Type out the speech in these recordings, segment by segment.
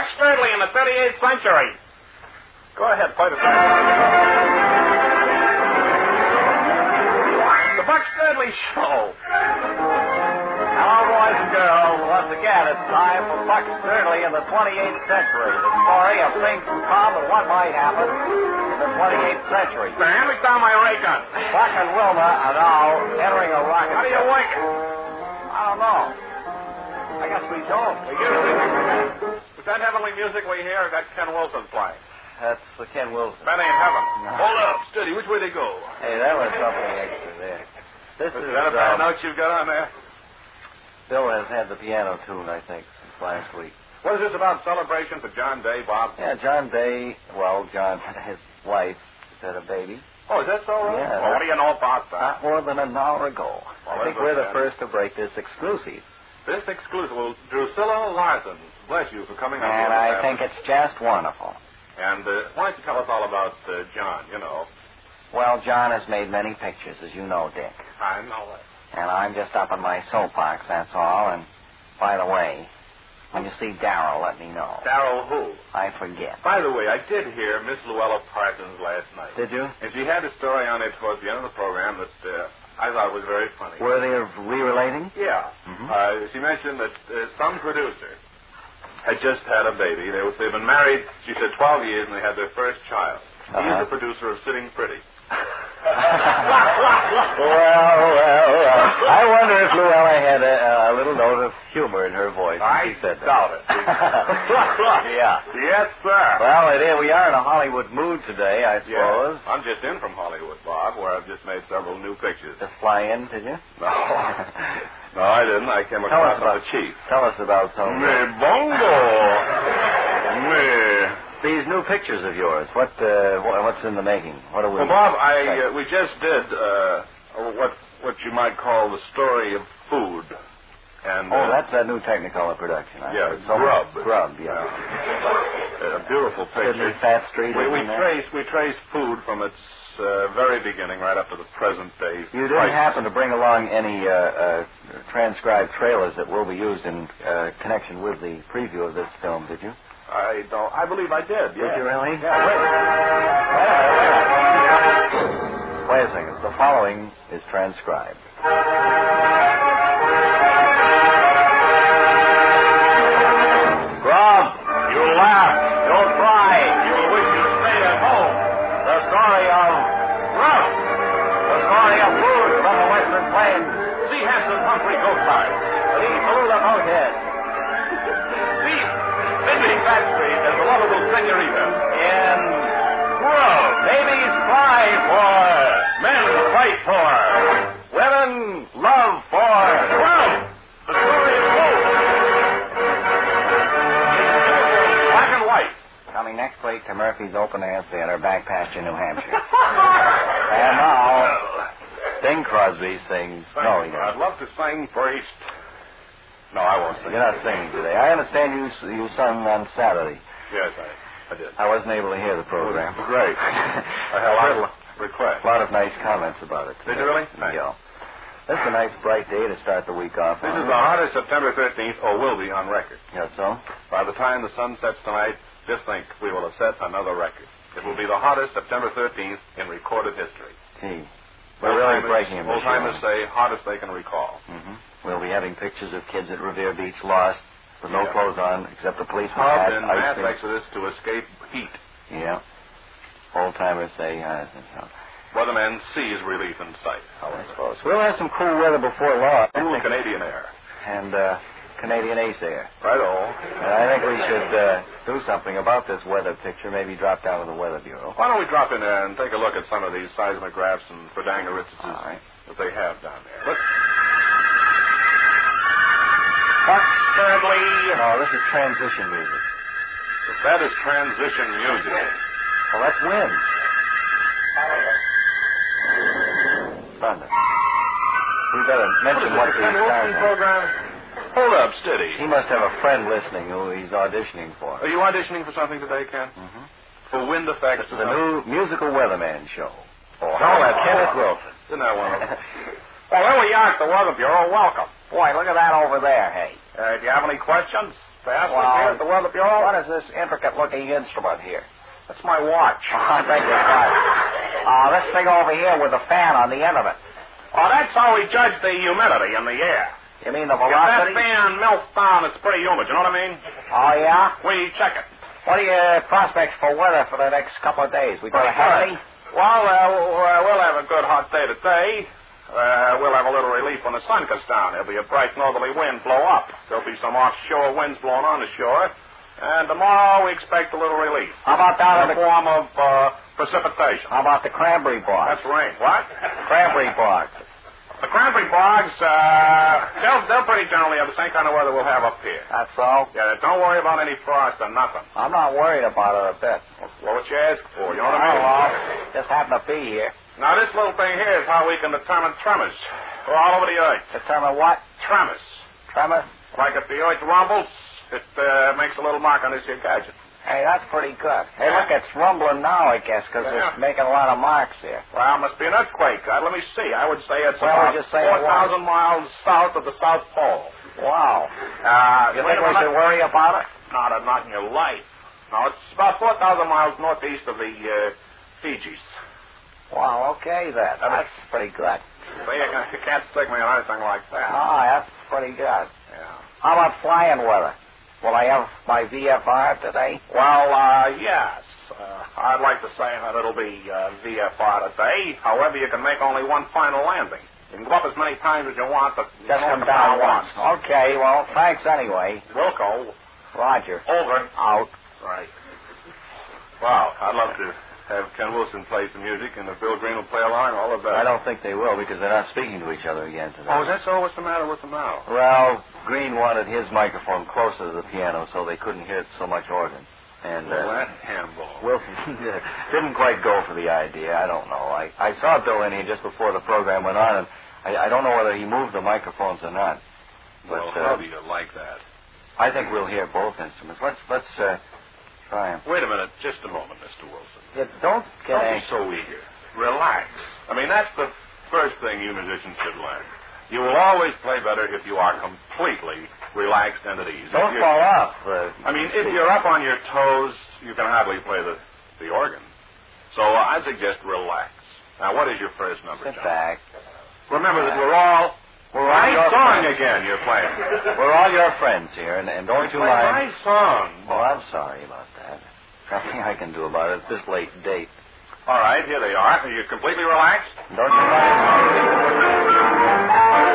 Sturdley in the 38th century. Go ahead, play the back. The Buck Sturdley Show. Hello, boys and girls. Once again, it's time for Buck Sturdley in the 28th century. The story of things to come and what might happen in the 28th century. Now, hand me down my ray gun. Buck and Wilma are now entering a rocket. How do you work it? I don't know. I guess we don't. Is that heavenly music we hear, or that Ken Wilson playing? That's Ken Wilson. That ain't heaven. No. Hold up, steady. Which way they go? Hey, that was something extra there. This is that a bad note you've got on there? Bill has had the piano tune, I think, since last week. What is this about celebration for John Day, Bob? Yeah, John Day, John, his wife, just had a baby. Oh, is that so? Right? Yeah. Well, what do you know about that? Not more than an hour ago. Well, I think we're the first to break this exclusive. This exclusive. Well, Drusilla Larson, bless you for coming on. And I think it's just wonderful. And why don't you tell us all about John, you know? Well, John has made many pictures, as you know, Dick. I know that. And I'm just up on my soapbox, that's all. And, by the way, when you see Darrell, let me know. Darrell who? I forget. By the way, I did hear Miss Luella Parsons last night. Did you? And she had a story on it towards the end of the program that I thought was very funny. Were they re-relating? Yeah. Mm-hmm. She mentioned that some producer had just had a baby. They've been married, she said, 12 years, and they had their first child. He's the producer of Sitting Pretty. well. I wonder if Luella had a little note of humor in her voice. I doubt it. Yeah. Yes, sir. Well, we are in a Hollywood mood today, I suppose. Yeah. I'm just in from Hollywood, Bob, where I've just made several new pictures. Just fly in, did you? No. No, I didn't. I came across the chief. Tell us about some... Me bongo. Me. These new pictures of yours, what's in the making? What are we... Well, Bob, we just did what you might call the story of food. And that's a new Technicolor production. Yeah, Grub. Grub, yeah. A beautiful picture. Sidney Fat Street. We trace food from its very beginning right up to the present day. You didn't happen to bring along any transcribed trailers that will be used in connection with the preview of this film, did you? I don't. I believe I did. Yeah. Did you really? Yeah. Wait a second. The following is transcribed. Grub, you laugh, you'll cry, you'll wish you stayed at home. The story of Grub. The story of food from the Western Plains. See Hanson Humphrey Goatside. See Tallulah Boathead. See Sidney Fat Street and the lovable senorita. In Grub. Babies cry for, men fight for, women love for Grub. The story of food. Black and white. Coming next week to Murphy's Open Air Theater, back pasture, New Hampshire. And now, Bing Crosby sings. No, he doesn't. I'd love to sing first. No, I won't sing. You're not singing today. I understand you sung on Saturday. Yes, I did. I wasn't able to hear the program. Great. I had a lot of requests. A lot of nice comments about it today. Did you really? Nice. Yeah. This is a nice bright day to start the week off. This is the hottest September 13th, or will be on record. Yes, so? By the time the sun sets tonight, just think we will have set another record. It will be the hottest September 13th in recorded history. Gee. We're really breaking it. Old-timers say hottest they can recall. Mm-hmm. We'll be having pictures of kids at Revere Beach lost, with no clothes on, except the policeman Hubbed hat. in mass exodus to escape heat. Yeah. Old-timers say, Weathermen sees relief in sight. I suppose. We'll have some cool weather before long. Cool Canadian air. And Canadian Ace air. Right-o. And I think we should do something about this weather picture, maybe drop down to the Weather Bureau. Why don't we drop in there and take a look at some of these seismographs and Frdangeritzises that they have down there. Let's... Buck Sturdley. No, this is transition music. If that is transition music. Well, that's wind. Thunder. We better mention what the program. Hold up, steady. He must have a friend listening who he's auditioning for. Are you auditioning for something today, Ken? Mm-hmm. For wind effects? It's the new musical weatherman show. Oh, no, that's Kenneth Wilson. Isn't that one of them? Well, here we are at the Weather Bureau. Welcome. Boy, look at that over there, hey. Do you have any questions to ask us Well, here at the Weather Bureau? What is this intricate-looking instrument here? That's my watch. I beg your pardon. This thing over here with the fan on the end of it. Oh, that's how we judge the humidity in the air. You mean the If that velocity? fan melts down, it's pretty humid. You know what I mean? Oh, yeah? We check it. What are your prospects for weather for the next couple of days? We going to have any? Well, we'll have a good hot day today. We'll have a little relief when the sun comes down. There'll be a bright northerly wind blow up. There'll be some offshore winds blowing on the shore. And tomorrow we expect a little relief. How about down in the form of precipitation. How about the cranberry bogs? That's rain. What? Cranberry bogs. The cranberry bogs, they'll pretty generally have the same kind of weather we'll have up here. That's all? Yeah, don't worry about any frost or nothing. I'm not worried about it a bit. Well, what you ask for, you know what I mean? Well, just happen to be here. Now, this little thing here is how we can determine tremors. We're all over the earth. Determine what? Tremors. Tremors? Like if the earth rumbles, it makes a little mark on this here gadget. Hey, that's pretty good. Hey, look, it's rumbling now, I guess, because it's making a lot of marks here. Well, it must be an earthquake. Let me see. I would say it's Well, about we just say it 4,000 miles south of the South Pole. Wow. You think we should worry about it? Not in your life. No, it's about 4,000 miles northeast of the Fijis. Wow, okay, then. That's pretty good. See, you can't stick me on anything like that. Oh, that's pretty good. Yeah. How about flying weather? Will I have my VFR today? Well, yes. I'd like to say that it'll be VFR today. However, you can make only one final landing. You can go up as many times as you want, but just come down once. Okay, well, thanks anyway. Wilco. Roger. Over. Out. Right. Wow, I'd love to have Ken Wilson play some music, and if Bill Green will play along, all the better. I don't think they will, because they're not speaking to each other again today. Oh, is that so? What's the matter with them now? Well, Green wanted his microphone closer to the piano so they couldn't hear so much organ. And that handball. Wilson didn't quite go for the idea. I don't know. I saw Bill in here just before the program went on, and I don't know whether he moved the microphones or not. But, well, how do you like that? I think we'll hear both instruments. Let's try them. Wait a minute, just a moment, Mr. Wilson. Yeah, don't be so eager. Relax. I mean, that's the first thing you musicians should learn. You will always play better if you are completely relaxed and at ease. Don't fall off. If you're up on your toes, you can hardly play the organ. So I suggest relax. Now, what is your first number, Sit John? back. Remember that we're all your song friends. Again you're playing. We're all your friends here, and don't you mind. My song. Well, I'm sorry about that. Nothing I can do about it at this late date. All right, here they are. Are you completely relaxed? Don't you mind?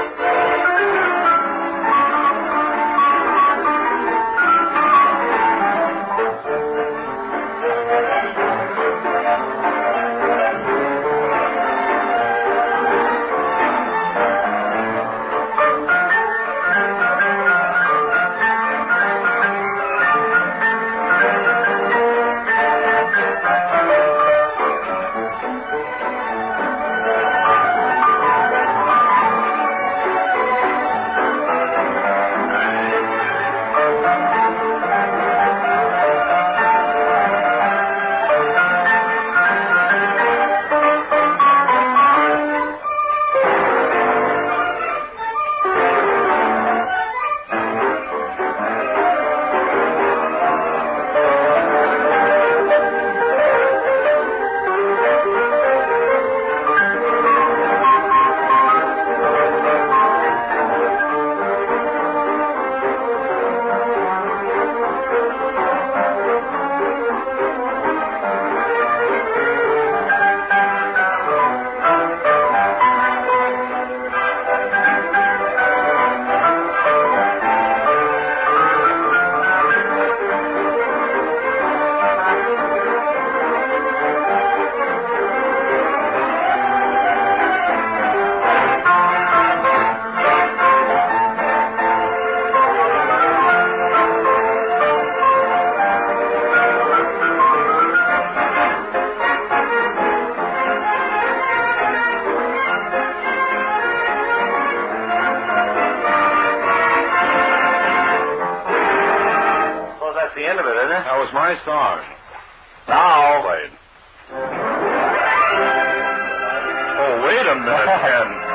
That was my song. Now. Played. Oh, wait a minute, Ken.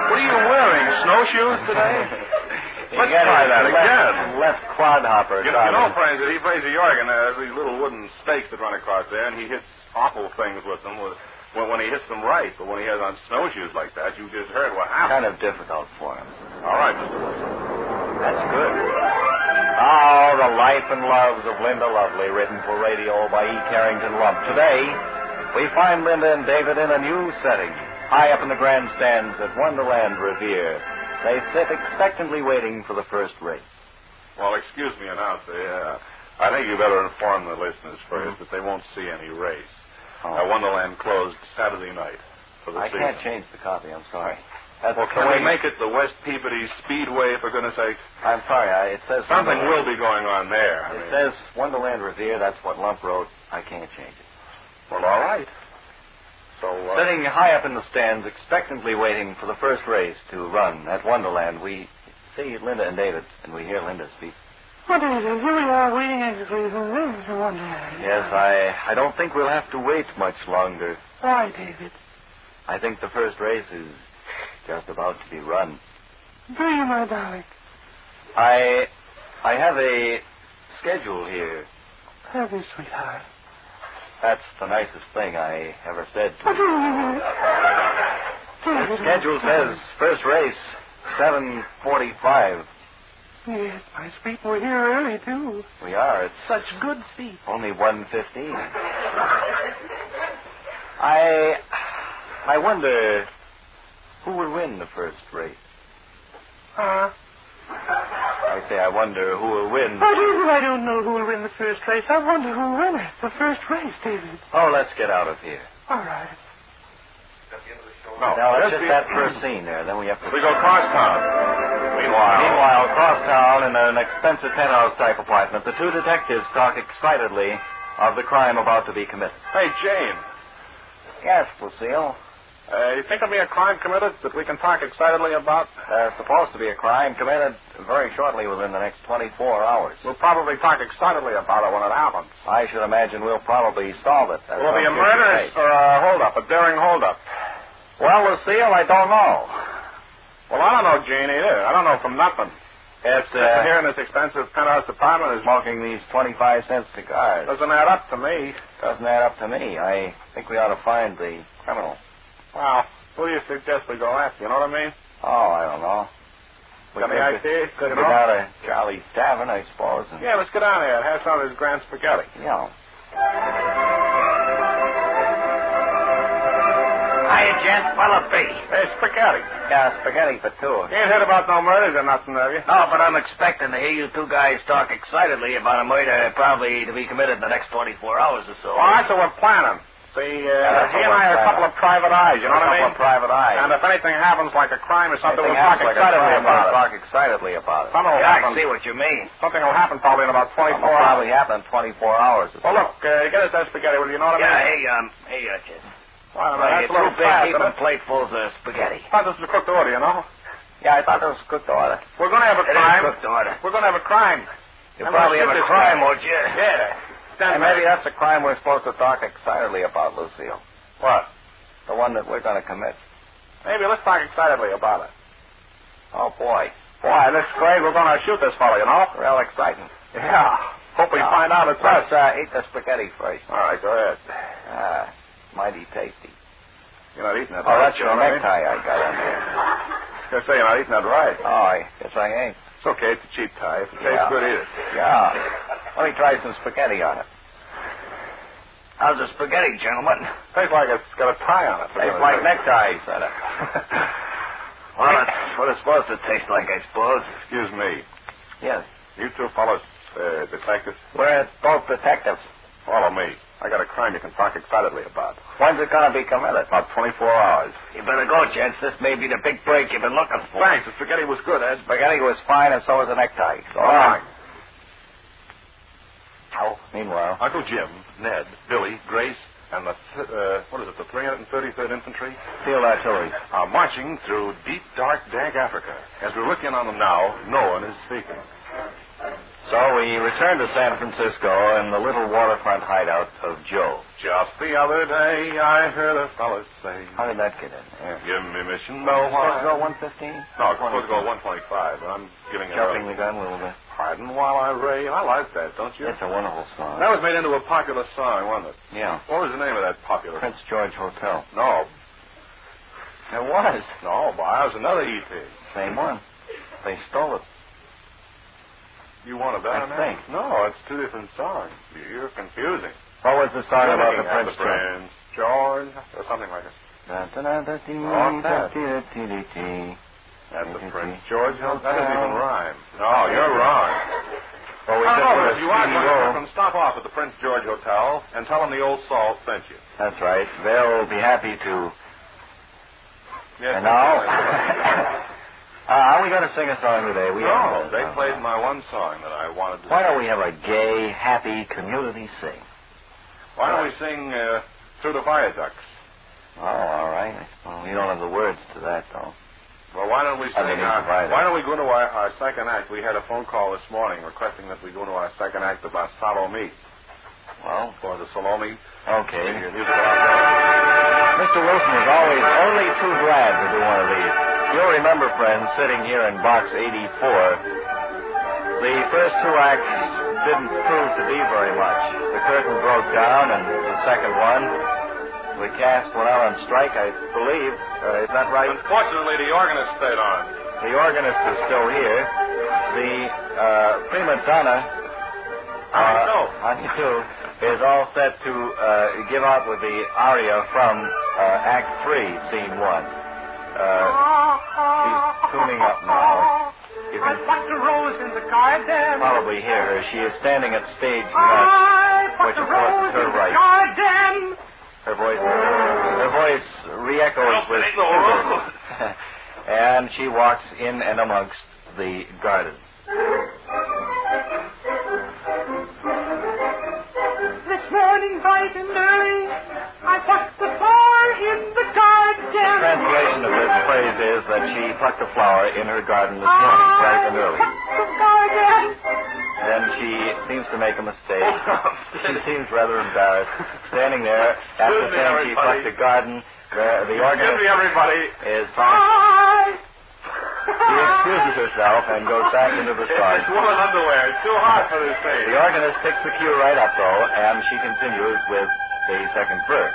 What are you wearing? Snowshoes today? Let's try that again. Left clodhopper. You know, Fraser, he plays the organ. There's these little wooden stakes that run across there, and he hits awful things with them when he hits them right. But when he has on snowshoes like that, you just heard what happened. Kind of difficult for him. All right, Mr. Wilson. That's good. Oh, The Life and Loves of Linda Lovely, written for radio by E. Carrington Lump. Today, we find Linda and David in a new setting, high up in the grandstands at Wonderland Revere. They sit expectantly waiting for the first race. Well, excuse me, announcer. I think you better inform the listeners first that they won't see any race. Wonderland closed Saturday night for the season. I can't change the copy, I'm sorry. Well, can we make it the West Peabody Speedway, for goodness sake? I'm sorry, it says... Something will be going on there. It says Wonderland Revere, that's what Lump wrote. I can't change it. Well, all right. So, sitting high up in the stands, expectantly waiting for the first race to run at Wonderland, we see Linda and David, and we hear Linda speak. What is it? Here we are waiting anxiously for Wonderland. Yes, I don't think we'll have to wait much longer. Why, David? I think the first race is just about to be run. Do you, my darling? I have a schedule here. Have you, sweetheart? That's the nicest thing I ever said to you. The schedule says first race, 7:45. Yes, my sweet, we're here early, too. We are. It's such good seats. Only 1:15. I wonder who will win the first race. I say I wonder who will win. Oh, David, I don't know who will win the first race. I wonder who will win it. The first race, David. Oh, let's get out of here. All right. No, it's just that first scene there. Then we have to... We go crosstown. Meanwhile, crosstown in an expensive penthouse type apartment, the two detectives talk excitedly of the crime about to be committed. Hey, Jane. Yes, Lucille. You think there'll be a crime committed that we can talk excitedly about? There's supposed to be a crime committed very shortly within the next 24 hours. We'll probably talk excitedly about it when it happens. I should imagine we'll probably solve it. Will it be a murder or a holdup, a daring holdup? Well, Lucille, I don't know. Well, I don't know, Jane, either. I don't know from nothing. It's here in this expensive penthouse apartment is smoking these 25-cent cigars. Doesn't add up to me. Doesn't add up to me. I think we ought to find the criminal. Well, who do you suggest we go after? You know what I mean? Oh, I don't know. Got any idea? Could be down to Charlie's Tavern, I suppose. Yeah, let's get down there and have some of his grand spaghetti. Yeah. Hiya, gents. What'll it be? Hey, spaghetti. Yeah, spaghetti for two. You ain't heard about no murders or nothing, have you? No, but I'm expecting to hear you two guys talk excitedly about a murder probably to be committed in the next 24 hours or so. Well, that's what we're planning. See, he and I are a couple of private eyes, you know what I mean? A couple of private eyes. And if anything happens like a crime or something, we'll talk excitedly about it. Talk excitedly about it. Something will I happen. see what you mean. Something will happen probably in about 24 hours. Probably happen in 24 hours. Well, look, get us that spaghetti, will you know what I mean? Hey, Jed. Well, It's that's a little too big. fast, Keep isn't them it? platefuls of spaghetti. I thought this was a cooked order, you know? Yeah, I thought that was cooked order. We're going to have a It crime. is cooked order. We're going to have a crime. You'll probably have a crime, won't you? Yeah. And maybe that's the crime we're supposed to talk excitedly about, Lucille. What? The one that we're going to commit. Maybe let's talk excitedly about it. Oh, boy. Boy, this grade we're going to shoot this fellow, you know? Real exciting. Yeah. Hope we find out it's us. Let's eat the spaghetti first. All right, go ahead. Mighty tasty. You're not eating that Oh, right. that's your necktie I got on there. I was going to say, you're not eating that right. Oh, I guess I ain't. It's okay. It's a cheap tie. If it tastes good, eat it. Yeah. Let me try some spaghetti on it. How's the spaghetti, gentlemen? Tastes like it's got a tie on it. Tastes like neckties on it. Well, that's what it's supposed to taste like, I suppose. Excuse me. Yes. You two fellows, detectives, We're both detectives. follow me. I got a crime you can talk excitedly about. When's it going to be committed? About 24 hours. You better go, gents. This may be the big break you've been looking for. Thanks. The spaghetti was good, Ed. Spaghetti was fine, and so was the necktie. So long. Meanwhile, Uncle Jim, Ned, Billy, Grace, and the 333rd Infantry field artillery are marching through deep, dark, dank Africa. As we look in on them now, no one is speaking. So we returned to San Francisco in the little waterfront hideout of Joe. Just the other day, I heard a fella say, How did that get in there? give me Mission Bell Supposed to go Wine. 115? No, it's supposed to go 125, and I'm giving it Jumping the gun a little bit. Pardon while I rave. I like that, don't you? It's a wonderful song. That was made into a popular song, wasn't it? Yeah. What was the name of that popular? Prince George Hotel. No. It was. No, boy, that was another E.T. Same one. They stole it. You want a better I name? think. No, it's two different songs. You're confusing. What was the song You're about the looking at Prince George, or something like it. That's the Prince George. That doesn't even rhyme. No, you're wrong. Well, we Oh, did no, put a if you are speedy going roll. to stop off at the Prince George Hotel and tell them the old salt sent you. That's right. They'll be happy to. Yes, And now, are we going to sing a song today? No, they played my one song that I wanted to Why don't sing. we have a gay, happy community sing? Why don't we sing Through the Viaducts? Oh, all right. Well, we don't have the words to that, though. Well, why don't we sing Viaducts. why don't we go into our second act? We had a phone call this morning requesting that we go into our second act about Salome. Well, For the Salome. okay. Your musical opera. Mr. Wilson is always only too glad to do one of these. You'll remember, friends, sitting here in box 84, the first two acts didn't prove to be very much. The curtain broke down, and the second one, the cast went out on strike, I believe. Is that right? Unfortunately, the organist stayed on. The organist is still here. The prima donna, is all set to give out with the aria from Act 3, Scene 1. She's tuning up now. You I can plucked a rose in the garden. probably hear her. She is standing at stage left, I plucked which a of course rose is her in the right. garden. Her voice re-echoes with Schubert. And she walks in and amongst the garden. This morning, bright and early, I plucked the flower in the garden. The translation of this phrase is that she plucked a flower in her garden this morning, bright and early. Plucked the garden. Then she seems to make a mistake. She seems rather embarrassed. Standing there, after Excuse me, saying she everybody. plucked the garden, the organist everybody. is trying. I. She excuses herself and goes back into the song. It's woollen underwear. It's too hot for this thing. The organist picks the cue right up, though, and she continues with the second verse.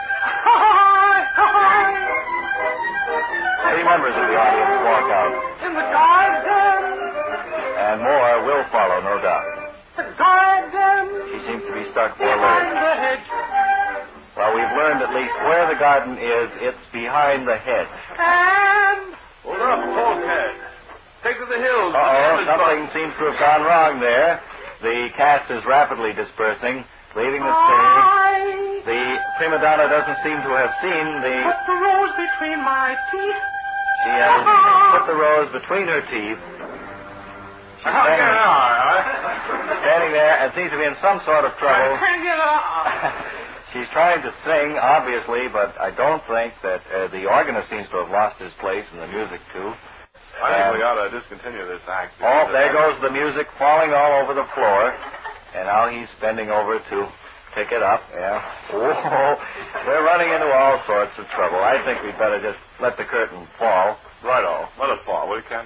Three members of the audience walk out, In the garden. and more will follow, no doubt. The garden. She seems to be stuck for Behind words. the hedge. Well, we've learned at least where the garden is. It's behind the hedge. And. Hold up, Bulkhead. Take to the hills. Uh-oh, something seems to have gone wrong there. The cast is rapidly dispersing, leaving the stage. The prima donna doesn't seem to have seen the... Put the rose between my teeth. She has put the rose between her teeth. She's standing there and seems to be in some sort of trouble. I can't get up. She's trying to sing, obviously, but I don't think that the organist seems to have lost his place in the music, too. I think we ought to discontinue this act. Oh, there goes the music falling all over the floor. And now he's bending over to pick it up. Yeah. Whoa. We're running into all sorts of trouble. I think we'd better just let the curtain fall. Righto. Let it fall, will you, Ken?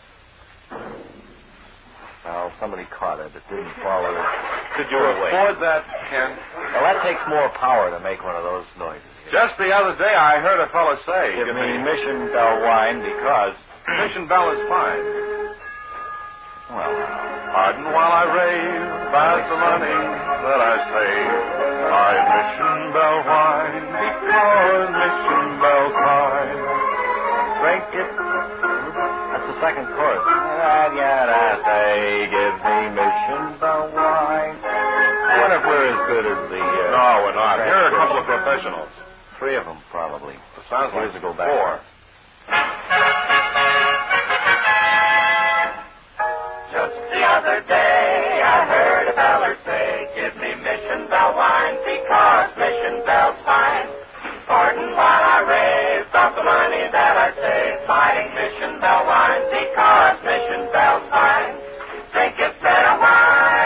Well, somebody caught it. It didn't fall. Could you afford that, Ken? Well, that takes more power to make one of those noises. Just the other day, I heard a fellow say, Give me Mission Bell wine because... Mission Bell is fine. Well, Pardon while I rave about the money that I save. I Mission Bell wine because Mission Bell fine. drink it. That's the second chorus. And yet I say, give me Mission Bell wine. I wonder if we're as good as the... No, we're not. Here are a couple of professionals. Three of them, probably. It sounds like Musical four. background. Just the other day, I heard a feller say, give me Mission Bell wine because Mission Bell's fine. Pardon while I rave about the money that I save, buying Mission Bell wine because Mission Bell's fine. Drink it better wine.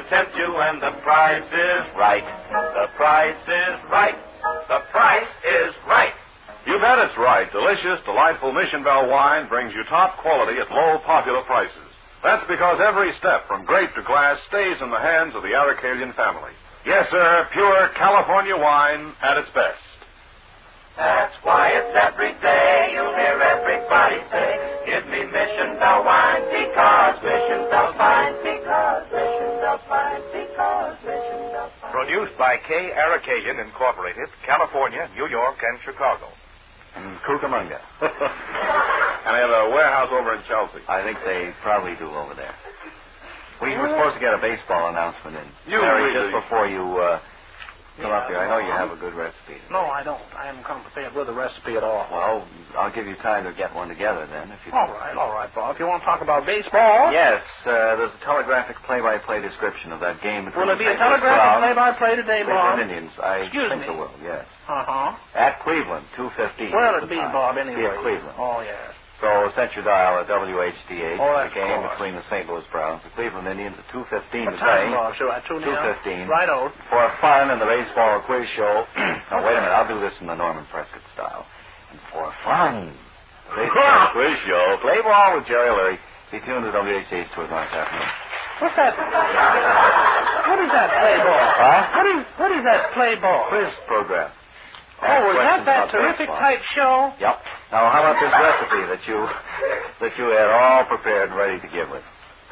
tempt you, and the price is Right. The price is right. The price is right. You bet it's right. Delicious, delightful Mission Bell wine brings you top quality at low, popular prices. That's because every step from grape to glass stays in the hands of the Aracelian family. Yes, sir, pure California wine at its best. That's why it's every day you'll hear everybody say, give me Mission Bell wine because Mission Bell's fine, because Mission Bell's fine, because Mission Bell's fine. Produced by K. Aracelian Incorporated, California, New York, and Chicago. And Cucamonga. And they have a warehouse over in Chelsea. I think they probably do over there. We were supposed to get a baseball announcement in. You Mary, really- just before you come up here. I know you have a good recipe. No, I don't. I haven't come prepared with a recipe at all. Well, I'll give you time to get one together then, if you. All right, Bob. If you want to talk about baseball. Yes, there's a telegraphic play-by-play description of that game between Will it be a the St. Louis telegraphic Browns play-by-play today, and Bob? the Indians. I Excuse think me. it will, yes. Uh-huh. At Cleveland, 2:15. Where'll is it the be, time. Bob, Be anyway? at Cleveland. Oh, yes. So set your dial at WHDH. Oh, the of game course. between the St. Louis Browns and the Cleveland Indians at 2:15 What today. time, Bob? Should I tune in? 2:15. Right out. For fun in the baseball quiz show. Now, wait a minute. I'll do this in the Norman Prescott style. And for fun, baseball quiz show. Play ball with Jerry Leary. Be tuned to WHDH to tomorrow afternoon. What's that? What is that play ball? Huh? What is that play ball? Quiz program. Oh, is Questions that about terrific baseball. type show? Yep. Now, how about this recipe that you had all prepared and ready to give with?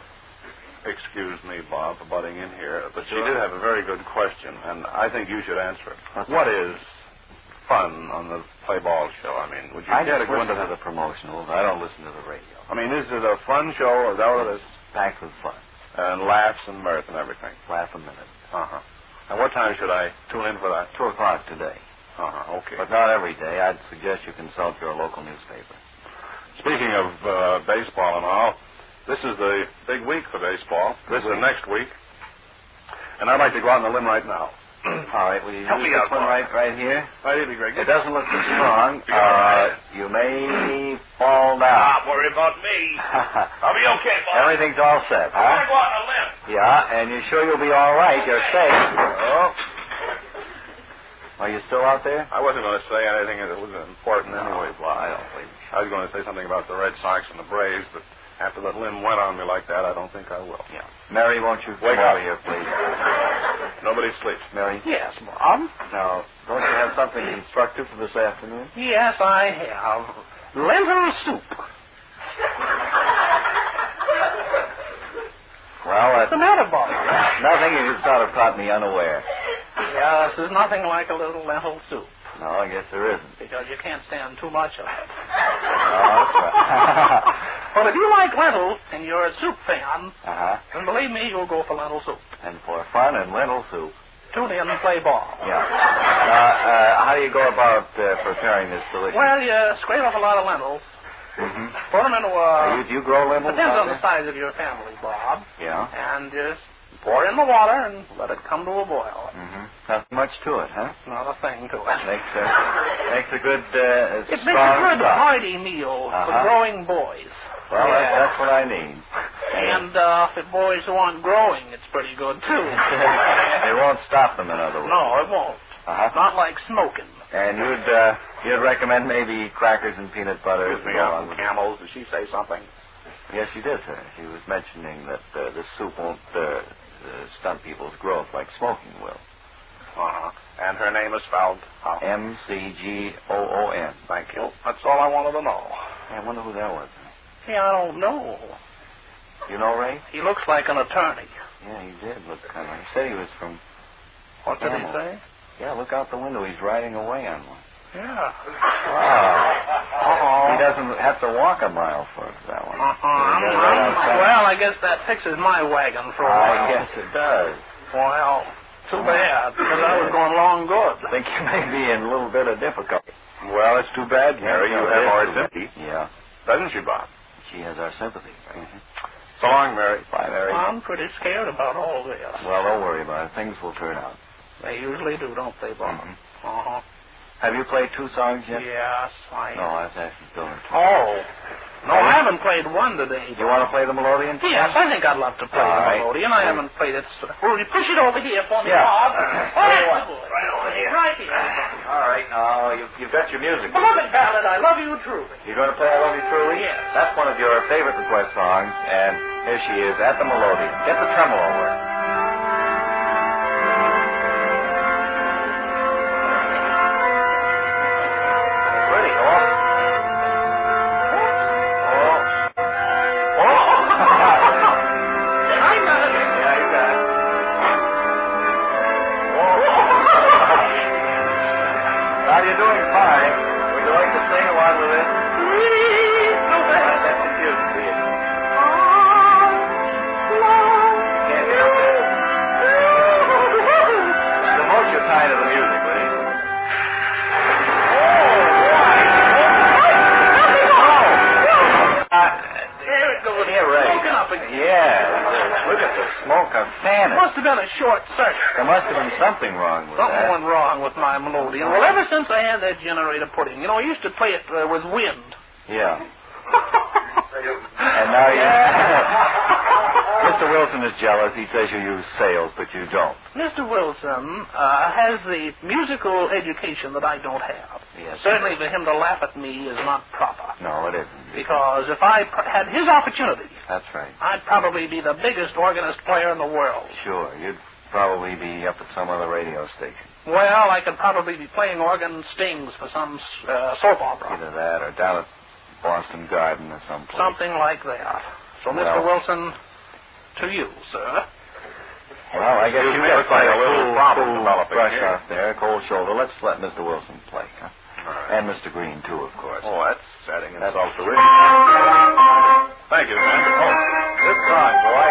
Excuse me, Bob, for butting in here, but you did have a very good question, and I think you should answer it. What is fun on the play ball show? I mean, would you I care to just go listen into to the promotionals. I don't listen to the radio. I mean, is it a fun show, or is that what it is? Packed with fun. And laughs and mirth and everything. Laugh a minute. Uh-huh. And what time should I tune in for that? 2 o'clock today. Uh-huh, okay. But not every day. I'd suggest you consult your local newspaper. Speaking of baseball and all, this is the big week for baseball. This is next week. And I'd like to go out on the limb right now. All right, will you Help use me this out, one Bob. right here? Right, it'd be great. It doesn't look too strong. You all right? You may fall down. Don't worry about me. I'll be okay, Bob. Everything's all set, I want to huh? go out on a limb. Yeah, and you're sure you'll be all right? You're safe. Oh. Are you still out there? I wasn't going to say anything that was important anyway, Well, Bob. I don't believe you. I was going to say something about the Red Sox and the Braves, but after that limb went on me like that, I don't think I will. Yeah. Mary, won't you Wake come up. over here, please? Nobody sleeps. Mary? Yes, Bob. Now, don't you have something instructive for this afternoon? Yes, I have. Lentil soup. Well, What's the matter, Bob? nothing. You just sort of caught me unaware. Yes, there's nothing like a little lentil soup No, I guess there isn't. because you can't stand too much of it. Oh, that's right. Well, if you like lentils and you're a soup fan, Uh-huh. then believe me, you'll go for lentil soup. And for fun and lentil soup. Tune in and play ball. Yeah. How do you go about preparing this delicious? Well, you scrape up a lot of lentils, Mm-hmm. put them into a... Do you grow lentils? Depends out on the there? size of your family, Bob. Yeah. And just pour in the water and let it come to a boil. Mm-hmm. Not much to it, huh? Not a thing to it. Makes a good It makes a strong good stock. hearty meal for Uh-huh. growing boys. Well, Yeah. that's what I need. And for boys who aren't growing, it's pretty good, too. It won't stop them, in other words. No, it won't. Uh-huh. Not like smoking. And you'd recommend maybe crackers and peanut butter to Excuse me, go on with it? Camels. Did she say something? Yes, she did, sir. She was mentioning that this soup won't stunt people's growth like smoking will. Uh-huh. And her name is spelled how? MCGOON. Thank you. That's all I wanted to know. Hey, I wonder who that was. Yeah, I don't know. You know, Ray? He looks like an attorney. Yeah, he did look kind of... He said he was from... What did he Camel. say? Yeah, look out the window. He's riding away on one. Yeah. Wow. He doesn't have to walk a mile for that one. Well, I guess that fixes my wagon for a while. I guess it does. Well, too bad, because I was going along good. I think you may be in a little bit of difficulty. Well, it's too bad, Harry. You have our sympathy. Yeah, Doesn't she, Bob? she has our sympathy. So long, Mary. Bye, Mary. I'm pretty scared about all this. Well, don't worry about it. Things will turn out. They usually do, don't they, Bob? Mhm. Uh-huh. Have you played 2 songs yet? Yes, I... No, I was asking Bill. Oh. No, I haven't played one today. You want to play the melodeon? Yes, I think I'd love to play All the right. melodeon. I haven't played it. Will you push it over here for me, Yeah. Bob? Right over here. Right here. All right, now, you've got your music. Beloved ballad, I love you truly. You're going to play I Love You Truly? Yes. That's one of your favorite request songs, and here she is at the melodeon. Get the tremolo work. Pretty, oh. I got it. Yeah, you got it. Now, you're doing fine. Would you like to sing along with this? That's confusing to you. Can't get up there. Promote your tie to the music, will you? There it goes. Here, Ray. Smoking up again. Yeah. Look at the smoke of fan. Must have been a short circuit. There must have been something wrong with Something that. went wrong with my melodeon. Well, ever since I had that generator put in, I used to play it with wind. Yeah. And now you... Mr. Wilson is jealous. He says you use sails, but you don't. Mr. Wilson has the musical education that I don't have. Yes. Certainly for him to laugh at me is not proper. No, it isn't. Because if I had his opportunity, That's right. I'd probably be the biggest organist player in the world. Sure. You'd probably be up at some other radio station. Well, I could probably be playing organ stings for some soap opera. Either that or down at Boston Garden or someplace. Something like that. So, Mr. Wilson, to you, sir. Well, I guess you Looks like a little problem developing brush here. off there, cold shoulder. Let's let Mr. Wilson play, huh? All right. And Mr. Green, too, of course. Oh, that's setting That's itself to all. reading. Thank you, man. Oh, good song, boy.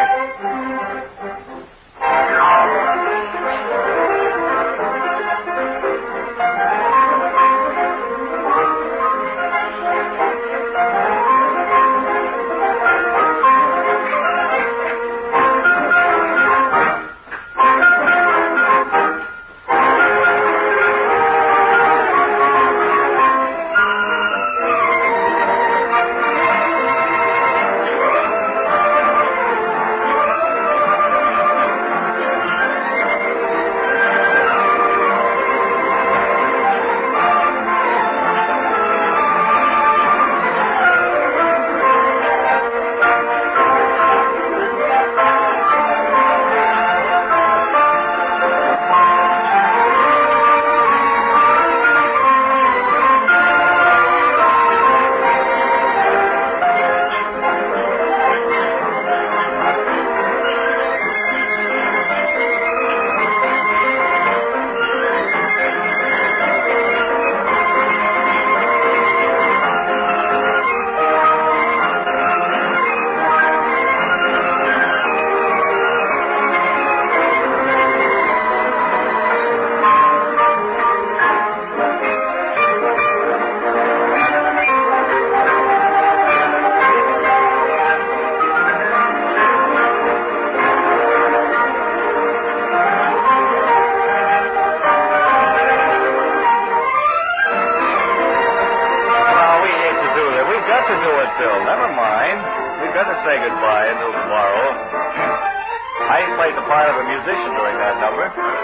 say goodbye until tomorrow. I played the part of a musician during that number.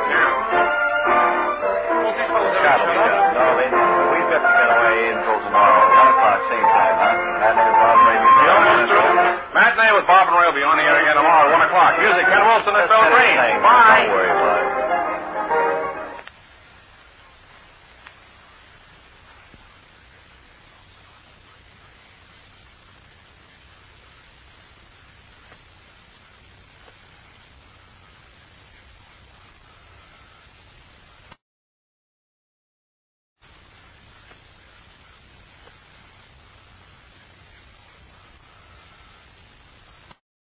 That'll be done. No, we've got to get away until tomorrow. 1 o'clock, same time, huh? Matinee with Bob and Ray. You almost through? Matinee with Bob and Ray will be on the air again tomorrow at 1 o'clock. Music, Ken Wilson and Bill Green. Bye. Don't worry about it.